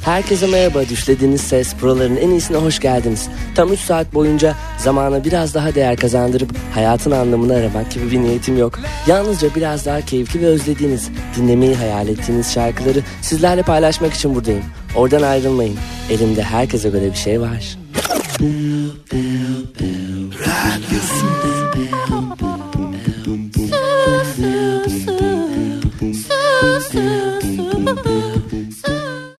Herkese merhaba, düşlediğiniz ses buraların en iyisine hoş geldiniz. Tam 3 saat boyunca zamana biraz daha değer kazandırıp hayatın anlamını aramak gibi bir niyetim yok. Yalnızca biraz daha keyifli ve özlediğiniz, dinlemeyi hayal ettiğiniz şarkıları sizlerle paylaşmak için buradayım. Oradan ayrılmayın, elimde herkese göre bir şey var. Radyo